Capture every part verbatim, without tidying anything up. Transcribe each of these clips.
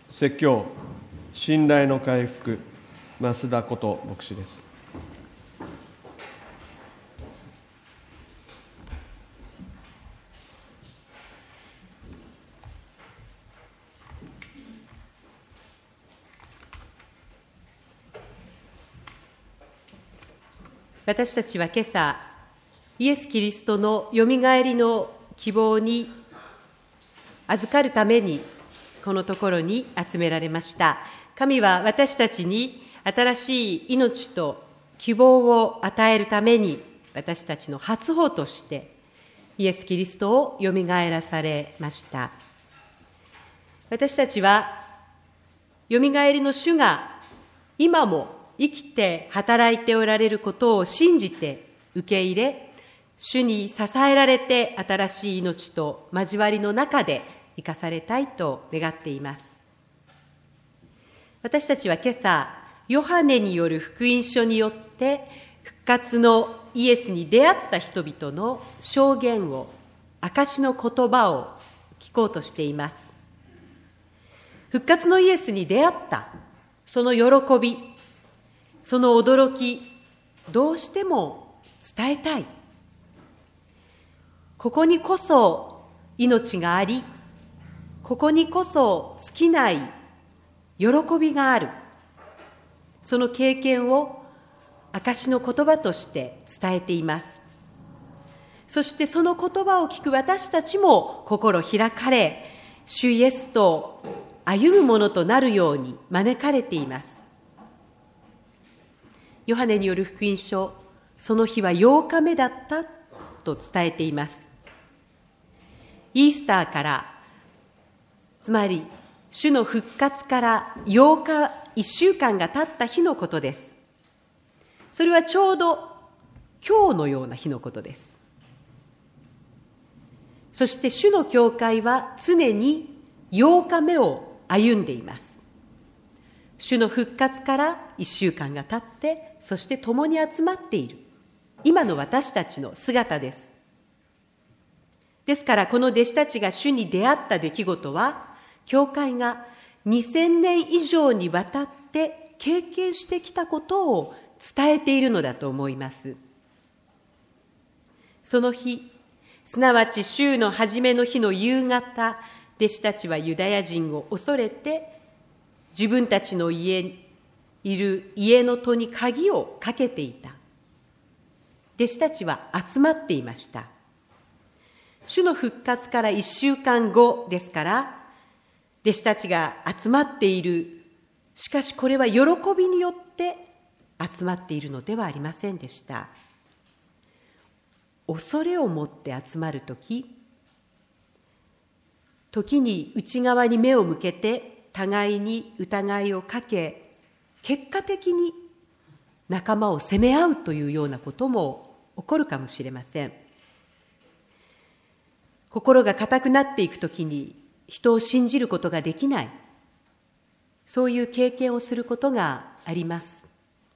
説教、信頼の回復、増田こと牧師です。 私たちは今朝、イエス・キリストのよみがえりの希望に預かるために、このところに集められました。神は私たちに新しい命と希望を与えるために、私たちの初歩として、イエス・キリストをよみがえらされました。私たちは、よみがえりの主が今も生きて働いておられることを信じて受け入れ、主に支えられて新しい命と交わりの中で生かされたいと願っています。私たちは今朝、ヨハネによる福音書によって復活のイエスに出会った人々の証言を、証しの言葉を聞こうとしています。復活のイエスに出会った、その喜び、その驚き、どうしても伝えたい。ここにこそ命があり、ここにこそ尽きない喜びがある。その経験を証しの言葉として伝えています。そしてその言葉を聞く私たちも心開かれ、主イエスと歩むものとなるように招かれています。ヨハネによる福音書、その日はようかめだったと伝えています。イースターから、つまり主の復活からようか、いっしゅうかんが経った日のことです。それはちょうど今日のような日のことです。そして主の教会は常にようかめを歩んでいます。主の復活からいっしゅうかんが経って、そして共に集まっている今の私たちの姿です。ですからこの弟子たちが主に出会った出来事は、教会がにせんねん以上にわたって経験してきたことを伝えているのだと思います。その日、すなわち週の初めの日の夕方、弟子たちはユダヤ人を恐れて、自分たちの家にいる家の戸に鍵をかけていた。弟子たちは集まっていました。主の復活からいっしゅうかんごですから、弟子たちが集まっている。しかしこれは喜びによって集まっているのではありませんでした。恐れを持って集まるとき、時に内側に目を向けて互いに疑いをかけ、結果的に仲間を責め合うというようなことも起こるかもしれません。心が固くなっていくときに人を信じることができない、そういう経験をすることがあります。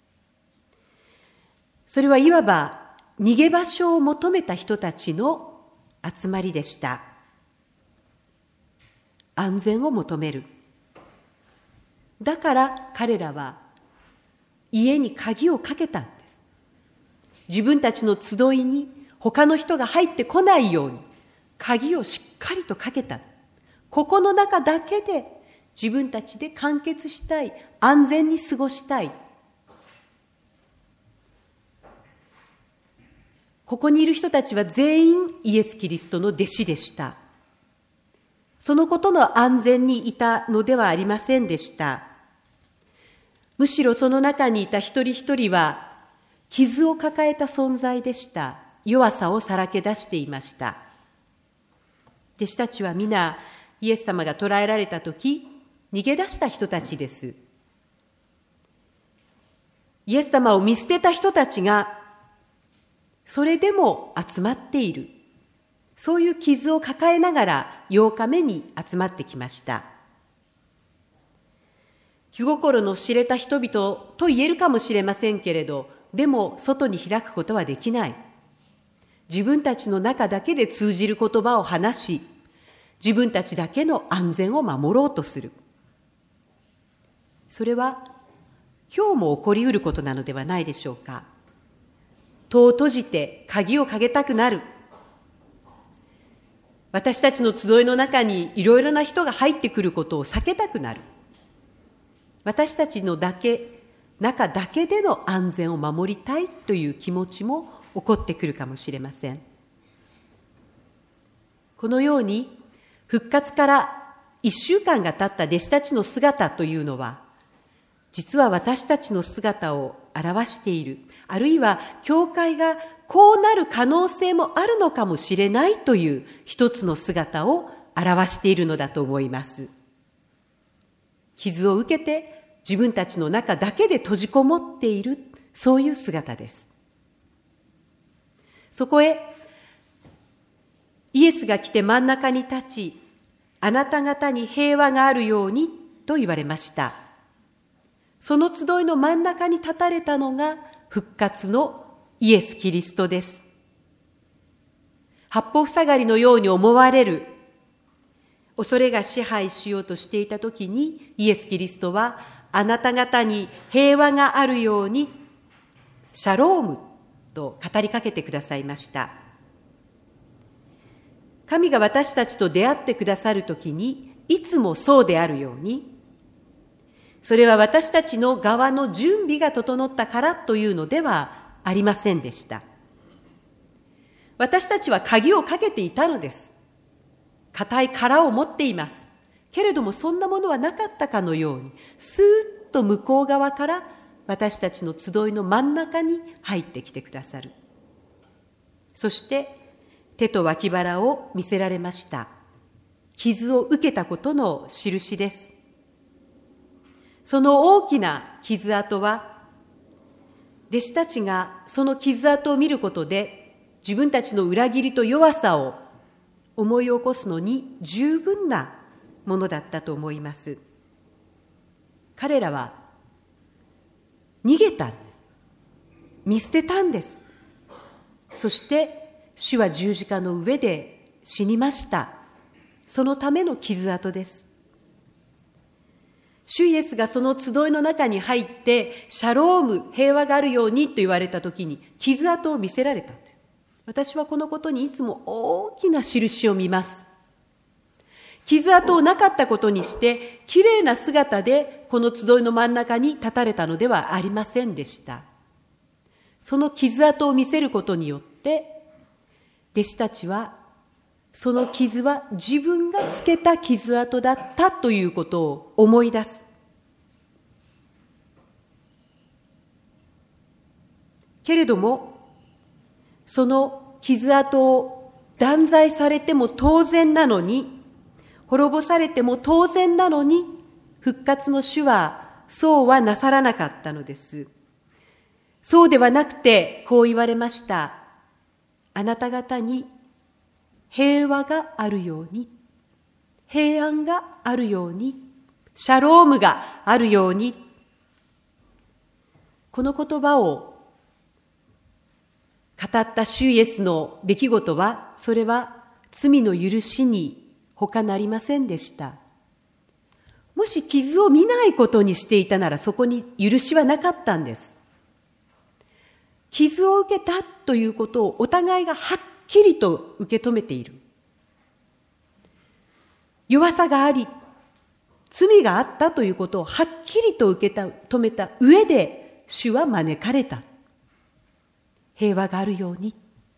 それはいわば逃げ場所を求めた人たちの集まりでした。安全を求める。だから彼らは家に鍵をかけたんです。自分たちの集いに他の人が入ってこないように鍵をしっかりとかけた。ここの中だけで自分たちで完結したい、安全に過ごしたい。ここにいる人たちは全員イエス・キリストの弟子でした。そのことの安全にいたのではありませんでした。むしろその中にいた一人一人は傷を抱えた存在でした。弱さをさらけ出していました。弟子たちは皆イエス様が捕らえられたとき逃げ出した人たちです。イエス様を見捨てた人たちがそれでも集まっている。そういう傷を抱えながらようかめに集まってきました。気心の知れた人々と言えるかもしれませんけれど、でも外に開くことはできない。自分たちの中だけで通じる言葉を話し、自分たちだけの安全を守ろうとする。 それは今日も起こりうることなのではないでしょうか。戸を閉じて鍵をかけたくなる。私たちの集いの中にいろいろな人が入ってくることを避けたくなる。私たちのだけ、中だけでの安全を守りたいという気持ちも起こってくるかもしれません。このように復活から一週間が経った弟子たちの姿というのは、実は私たちの姿を表している。あるいは教会がこうなる可能性もあるのかもしれないという一つの姿を表しているのだと思います。傷を受けて自分たちの中だけで閉じこもっている、そういう姿です。そこへイエスが来て真ん中に立ち、あなた方に平和があるようにと言われました。その集いの真ん中に立たれたのが復活のイエス・キリストです。八方塞がりのように思われる恐れが支配しようとしていたときに、イエス・キリストはあなた方に平和があるようにシャロームと語りかけてくださいました。神が私たちと出会ってくださるときにいつもそうであるように、それは私たちの側の準備が整ったからというのではありませんでした。私たちは鍵をかけていたのです。固い殻を持っています。けれどもそんなものはなかったかのように、スーッと向こう側から私たちの集いの真ん中に入ってきてくださる。そして手と脇腹を見せられました。傷を受けたことの印です。その大きな傷跡は、弟子たちがその傷跡を見ることで自分たちの裏切りと弱さを思い起こすのに十分なものだったと思います。彼らは逃げたんです。見捨てたんです。そして主は十字架の上で死にました。そのための傷跡です。主イエスがその集いの中に入って、シャローム、平和があるようにと言われたときに、傷跡を見せられたんです。私はこのことにいつも大きな印を見ます。傷跡をなかったことにして、きれいな姿でこの集いの真ん中に立たれたのではありませんでした。その傷跡を見せることによって、弟子たちは、その傷は自分がつけた傷跡だったということを思い出す。けれども、その傷跡を断罪されても当然なのに、滅ぼされても当然なのに、復活の主はそうはなさらなかったのです。そうではなくて、こう言われました。あなた方に平和があるように、平安があるように、シャロームがあるように。この言葉を語った主イエスの出来事は、それは罪の許しに他なりませんでした。もし傷を見ないことにしていたなら、そこに許しはなかったんです。傷を受けたということをお互いがはっきりと受け止めている。弱さがあり、罪があったということをはっきりと受け止めた上で、主は招かれた。平和があるように。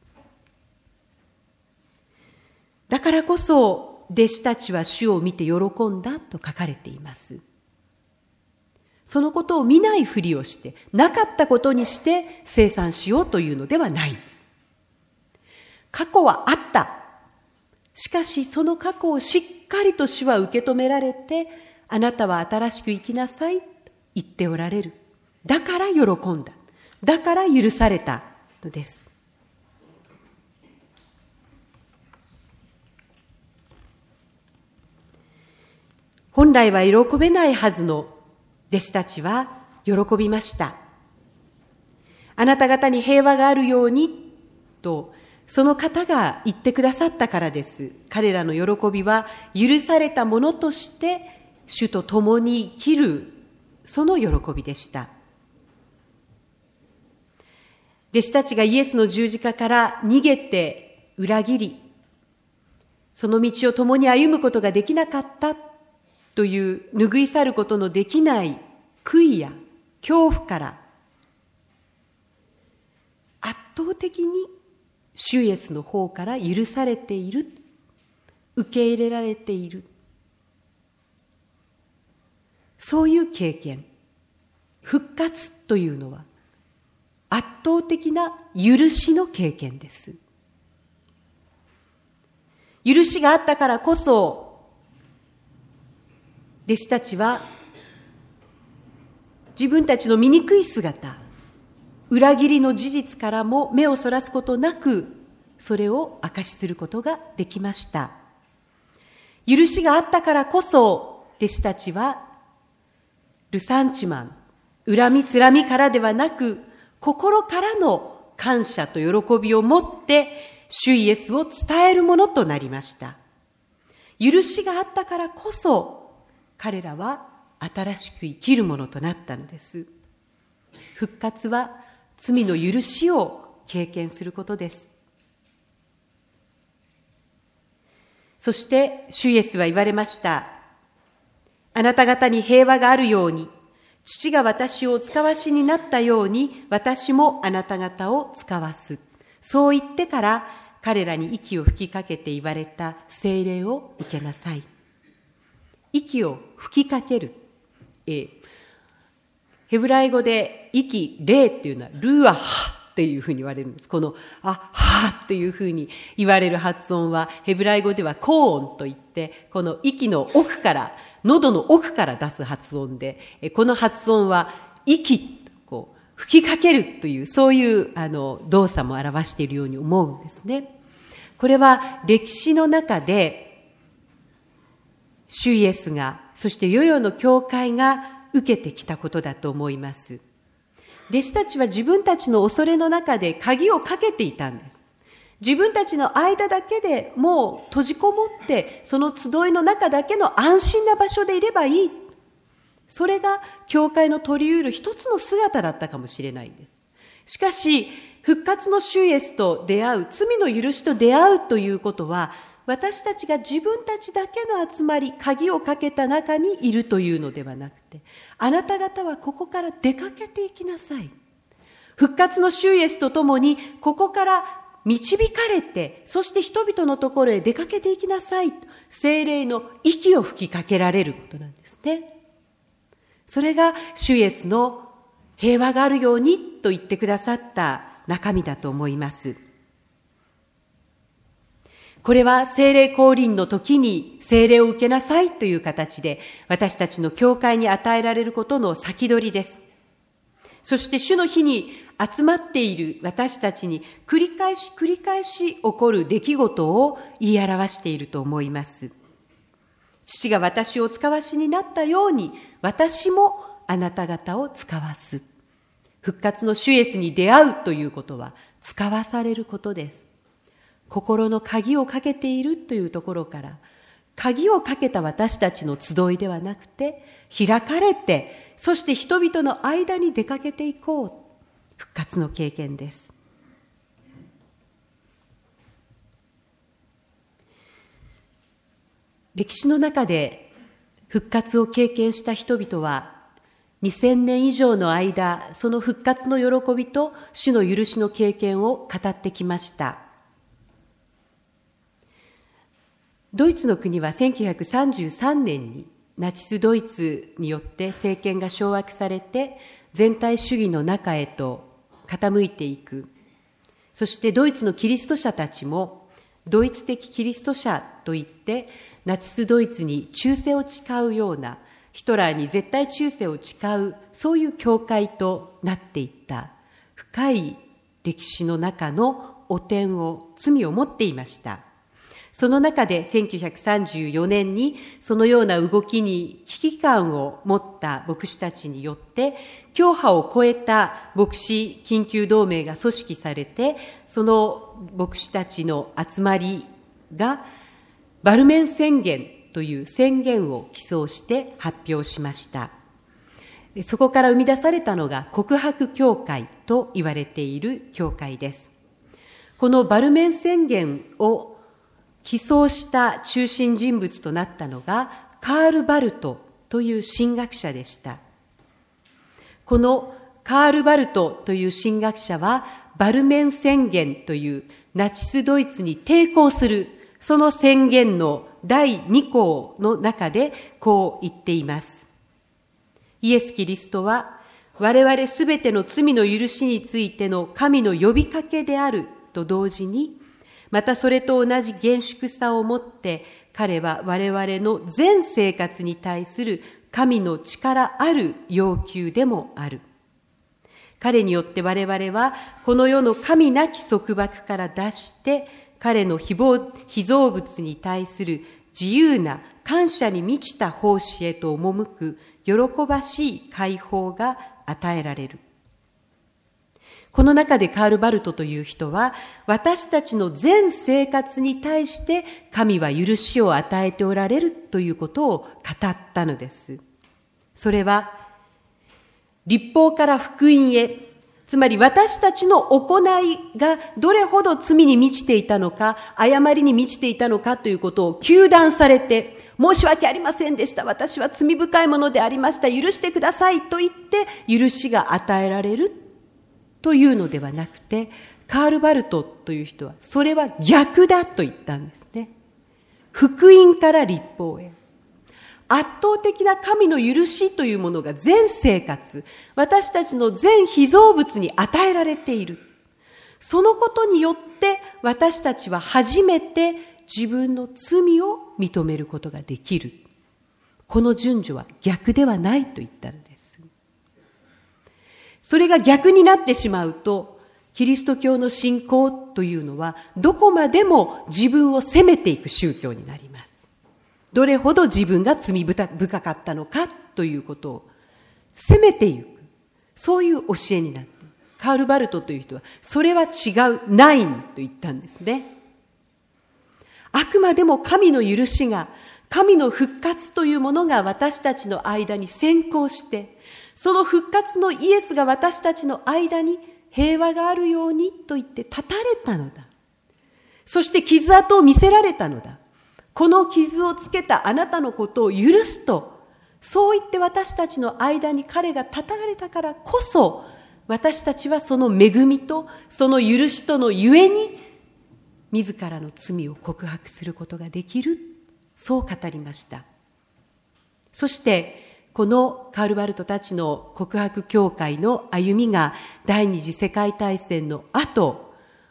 だからこそ、弟子たちは主を見て喜んだと書かれています。そのことを見ないふりをして、なかったことにして清算しようというのではない。過去はあった。しかしその過去をしっかりと主は受け止められて、あなたは新しく生きなさいと言っておられる。だから喜んだ。だから許されたのです。本来は喜べないはずの弟子たちは喜びました。あなた方に平和があるようにと、その方が言ってくださったからです。彼らの喜びは許されたものとして主と共に生きるその喜びでした。弟子たちがイエスの十字架から逃げて裏切り、その道を共に歩むことができなかったという拭い去ることのできない悔いや恐怖から圧倒的に主イエスの方から許されている、受け入れられている、そういう経験、復活というのは圧倒的な許しの経験です。許しがあったからこそ、弟子たちは自分たちの醜い姿、裏切りの事実からも目をそらすことなく、それを証しすることができました。許しがあったからこそ、弟子たちはルサンチマン、恨みつらみからではなく、心からの感謝と喜びを持って主イエスを伝えるものとなりました。許しがあったからこそ彼らは新しく生きるものとなったのです。復活は罪の許しを経験することです。そして主イエスは言われました。あなた方に平和があるように、父が私をお使わしになったように、私もあなた方を使わす。そう言ってから彼らに息を吹きかけて言われた聖霊を受けなさい。息を吹きかける。えー、ヘブライ語で息、霊っていうのはルアハっていうふうに言われるんです。このあ、はっていうふうに言われる発音はヘブライ語では高音といって、この息の奥から喉の奥から出す発音で、この発音は息、こう吹きかけるという、そういうあの動作も表しているように思うんですね。これは歴史の中で、主イエスが、そして世々の教会が受けてきたことだと思います。弟子たちは自分たちの恐れの中で鍵をかけていたんです。自分たちの間だけでもう閉じこもって、その集いの中だけの安心な場所でいればいい。それが教会の取り得る一つの姿だったかもしれないんです。しかし、復活の主イエスと出会う、罪の許しと出会うということは、私たちが自分たちだけの集まり、鍵をかけた中にいるというのではなくて、あなた方はここから出かけていきなさい。復活の主イエスとともに、ここから導かれて、そして人々のところへ出かけていきなさい。聖霊の息を吹きかけられることなんですね。それが主イエスの平和があるようにと言ってくださった中身だと思います。これは聖霊降臨の時に聖霊を受けなさいという形で私たちの教会に与えられることの先取りです。そして主の日に集まっている私たちに繰り返し繰り返し起こる出来事を言い表していると思います。父が私を使わしになったように私もあなた方を使わす。復活の主イエスに出会うということは使わされることです。心の鍵をかけているというところから、鍵をかけた私たちの集いではなくて、開かれて、そして人々の間に出かけていこう。復活の経験です。歴史の中で復活を経験した人々は、にせんねん以上の間、その復活の喜びと主の許しの経験を語ってきました。ドイツの国はせんきゅうひゃくさんじゅうさんねんにナチスドイツによって政権が掌握されて全体主義の中へと傾いていく。そしてドイツのキリスト者たちもドイツ的キリスト者といってナチスドイツに忠誠を誓うような、ヒトラーに絶対忠誠を誓う、そういう教会となっていった深い歴史の中の汚点を、罪を持っていました。その中でせんきゅうひゃくさんじゅうよねんにそのような動きに危機感を持った牧師たちによって教派を超えた牧師緊急同盟が組織されて、その牧師たちの集まりがバルメン宣言という宣言を起草して発表しました。 そこから生み出されたのが告白教会と言われている教会です。このバルメン宣言を起草した中心人物となったのがカール・バルトという神学者でした。このカール・バルトという神学者はバルメン宣言というナチスドイツに抵抗するその宣言のだいに項の中でこう言っています。イエス・キリストは我々すべての罪の許しについての神の呼びかけであると同時に、またそれと同じ厳粛さをもって彼は我々の全生活に対する神の力ある要求でもある。彼によって我々はこの世の神なき束縛から脱して彼の被造物に対する自由な感謝に満ちた奉仕へと赴く喜ばしい解放が与えられる。この中でカール・バルトという人は私たちの全生活に対して神は許しを与えておられるということを語ったのです。それは律法から福音へ、つまり私たちの行いがどれほど罪に満ちていたのか、誤りに満ちていたのかということを糾弾されて、申し訳ありませんでした。私は罪深いものでありました。許してくださいと言って許しが与えられるというのではなくて、カール・バルトという人はそれは逆だと言ったんですね。福音から律法へ。圧倒的な神の許しというものが全生活、私たちの全被造物に与えられている。そのことによって私たちは初めて自分の罪を認めることができる。この順序は逆ではないと言ったのです。それが逆になってしまうと、キリスト教の信仰というのはどこまでも自分を責めていく宗教になります。どれほど自分が罪深かったのかということを責めていく。そういう教えになっている。カール・バルトという人は、それは違う、ないんと言ったんですね。あくまでも神の許しが、神の復活というものが私たちの間に先行して、その復活のイエスが私たちの間に平和があるようにと言って立たれたのだ。そして傷跡を見せられたのだ。この傷をつけたあなたのことを許すと、そう言って私たちの間に彼が立たれたからこそ、私たちはその恵みとその許しとのゆえに、自らの罪を告白することができる。そう語りました。そして、このカール・バルトたちの告白教会の歩みが第二次世界大戦の後、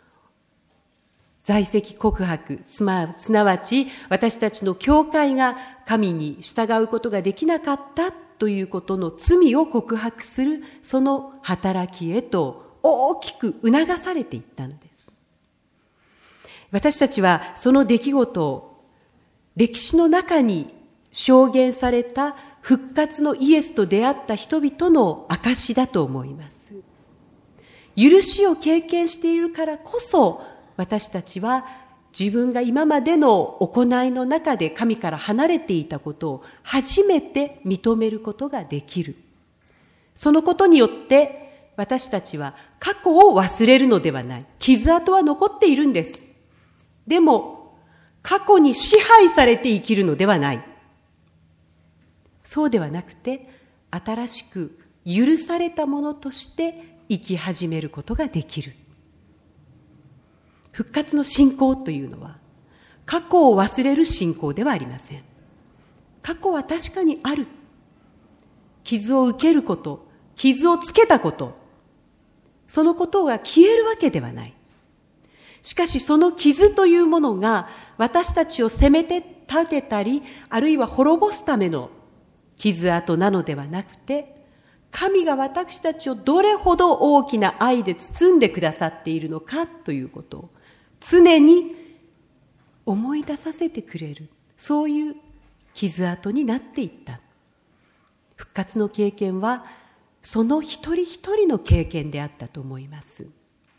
在籍告白、すなわち私たちの教会が神に従うことができなかったということの罪を告白するその働きへと大きく促されていったのです。私たちはその出来事を歴史の中に証言された復活のイエスと出会った人々の証だと思います。許しを経験しているからこそ、私たちは自分が今までの行いの中で神から離れていたことを初めて認めることができる。そのことによって私たちは過去を忘れるのではない。傷跡は残っているんです。でも過去に支配されて生きるのではない。そうではなくて新しく許されたものとして生き始めることができる。復活の信仰というのは過去を忘れる信仰ではありません。過去は確かにある。傷を受けること、傷をつけたこと、そのことが消えるわけではない。しかしその傷というものが私たちを責めて立てたり、あるいは滅ぼすための傷跡なのではなくて、神が私たちをどれほど大きな愛で包んでくださっているのかということを常に思い出させてくれる、そういう傷跡になっていった。復活の経験はその一人一人の経験であったと思います。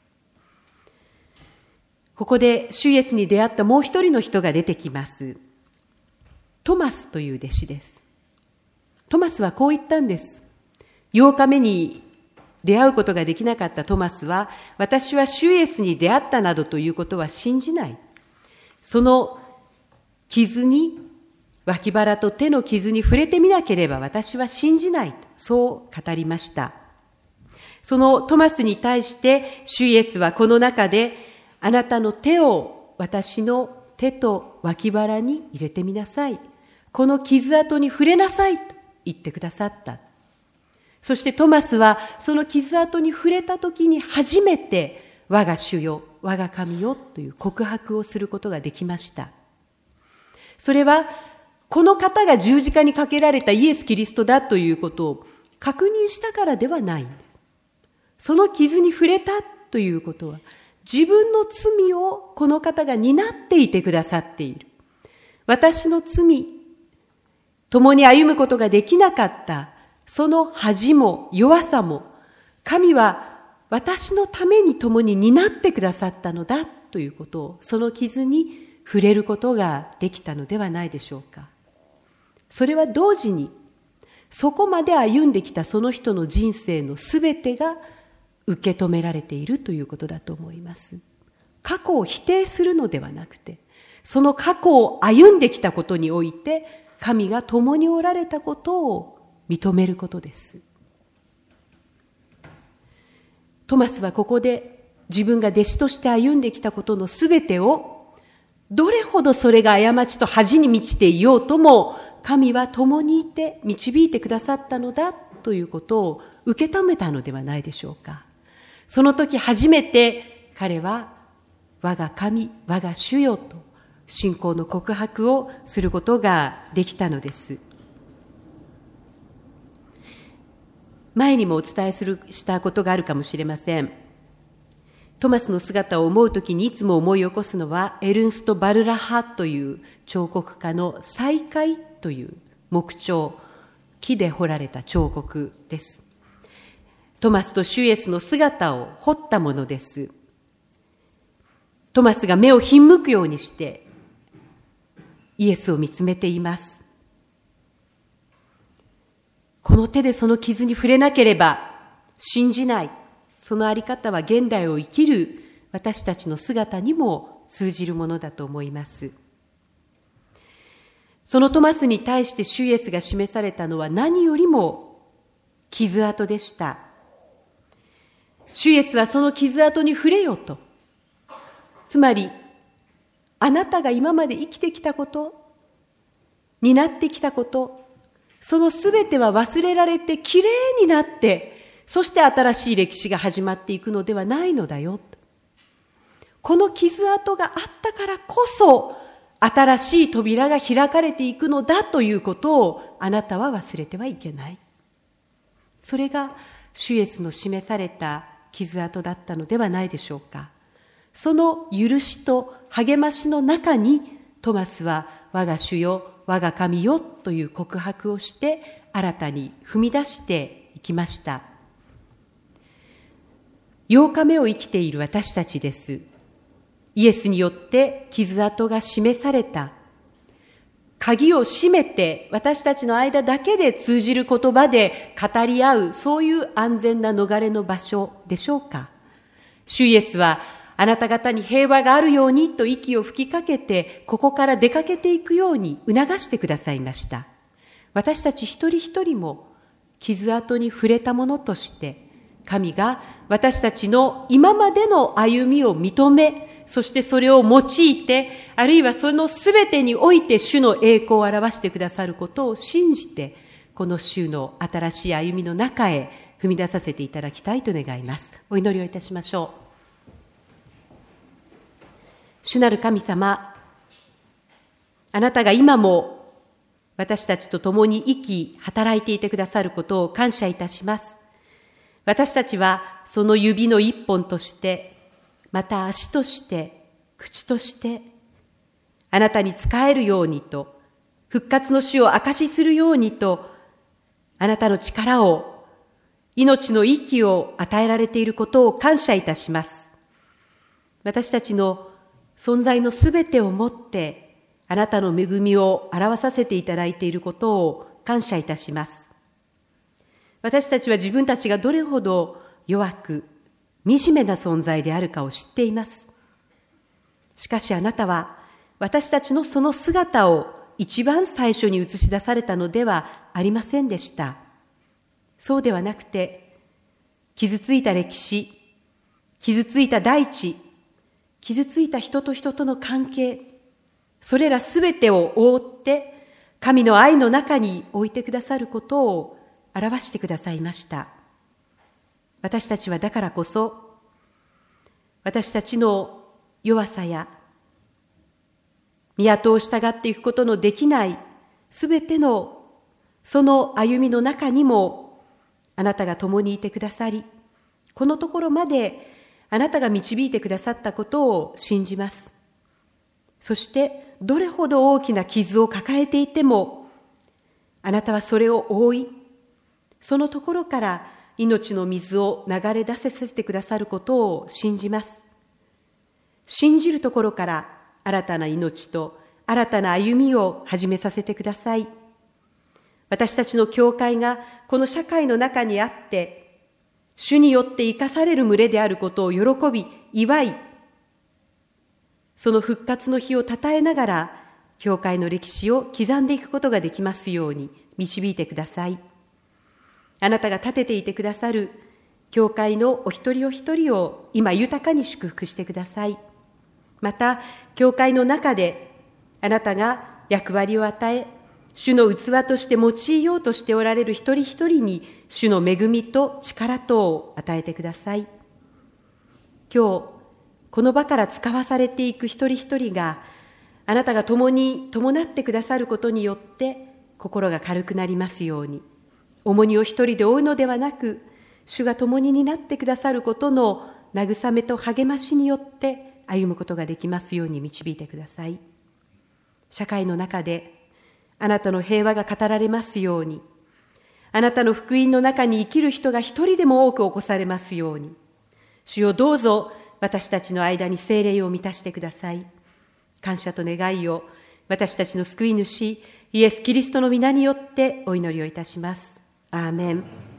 ここで主イエスに出会ったもう一人の人が出てきます。トマスという弟子です。トマスはこう言ったんです。 ようかめに出会うことができなかったトマスは、私は主イエスに出会ったなどということは信じない。その傷に、脇腹と手の傷に触れてみなければ私は信じない。そう語りました。そのトマスに対して主イエスはこの中で、あなたの手を私の手と脇腹に入れてみなさい。この傷跡に触れなさいと言ってくださった。そしてトマスはその傷跡に触れたときに初めて我が主よ、我が神よという告白をすることができました。それはこの方が十字架にかけられたイエス・キリストだということを確認したからではないんです。その傷に触れたということは、自分の罪をこの方が担っていてくださっている。私の罪、共に歩むことができなかったその恥も弱さも、神は私のために共に担ってくださったのだということを、その傷に触れることができたのではないでしょうか。それは同時に、そこまで歩んできたその人の人生のすべてが受け止められているということだと思います。過去を否定するのではなくて、その過去を歩んできたことにおいて、神が共におられたことを認めることです。トマスはここで自分が弟子として歩んできたことのすべてを、どれほどそれが過ちと恥に満ちていようとも、神は共にいて導いてくださったのだということを受け止めたのではないでしょうか。その時初めて彼は我が神、我が主よと信仰の告白をすることができたのです。前にもお伝えするしたことがあるかもしれません。トマスの姿を思うときにいつも思い起こすのは、エルンスト・バルラハという彫刻家の再会という木彫、木で彫られた彫刻です。トマスと主イエスの姿を彫ったものです。トマスが目をひんむくようにしてイエスを見つめています。この手でその傷に触れなければ信じない。そのあり方は現代を生きる私たちの姿にも通じるものだと思います。そのトマスに対して主イエスが示されたのは何よりも傷跡でした。主イエスはその傷跡に触れよと。つまり、あなたが今まで生きてきたこと、担ってきたこと、そのすべては忘れられてきれいになって、そして新しい歴史が始まっていくのではないのだよ。この傷跡があったからこそ、新しい扉が開かれていくのだということをあなたは忘れてはいけない。それが主イエスの示された傷跡だったのではないでしょうか。その許しと励ましの中に、トマスは我が主よ、我が神よという告白をして新たに踏み出していきました。ようかめを生きている私たちです。イエスによって傷跡が示された。鍵を閉めて私たちの間だけで通じる言葉で語り合う、そういう安全な逃れの場所でしょうか。主イエスはあなた方に平和があるようにと息を吹きかけて、ここから出かけていくように促してくださいました。私たち一人一人も傷跡に触れたものとして、神が私たちの今までの歩みを認め、そしてそれを用いて、あるいはそのすべてにおいて主の栄光を表してくださることを信じて、この主の新しい歩みの中へ踏み出させていただきたいと願います。お祈りをいたしましょう。主なる神様、あなたが今も私たちと共に生き、働いていてくださることを感謝いたします。私たちはその指の一本として、また足として、口として、あなたに仕えるようにと、復活の主を証しするようにと、あなたの力を、命の息を与えられていることを感謝いたします。私たちの存在のすべてをもって、あなたの恵みを表させていただいていることを感謝いたします。 私たちは自分たちがどれほど弱く、惨めな存在であるかを知っています。しかしあなたは、私たちのその姿を一番最初に映し出されたのではありませんでした。そうではなくて、傷ついた歴史、傷ついた大地、傷ついた人と人との関係、それらすべてを覆って、神の愛の中に置いてくださることを表してくださいました。私たちはだからこそ、私たちの弱さや、宮とを従っていくことのできないすべてのその歩みの中にもあなたが共にいてくださり、このところまであなたが導いてくださったことを信じます。そしてどれほど大きな傷を抱えていても、あなたはそれを覆い、そのところから命の水を流れ出させてくださることを信じます。信じるところから新たな命と新たな歩みを始めさせてください。私たちの教会がこの社会の中にあって、主によって生かされる群れであることを喜び、祝い、その復活の日を称えながら、教会の歴史を刻んでいくことができますように導いてください。あなたが立てていてくださる教会のお一人お一人を今豊かに祝福してください。また、教会の中であなたが役割を与え、主の器として用いようとしておられる一人一人に主の恵みと力とを与えてください。今日、この場から使わされていく一人一人が、あなたが共に伴ってくださることによって心が軽くなりますように、重荷を一人で負うのではなく、主が共に担ってくださることの慰めと励ましによって歩むことができますように導いてください。社会の中であなたの平和が語られますように、あなたの福音の中に生きる人が一人でも多く起こされますように、主よどうぞ私たちの間に聖霊を満たしてください。感謝と願いを私たちの救い主イエス・キリストの皆によってお祈りをいたします。アーメン。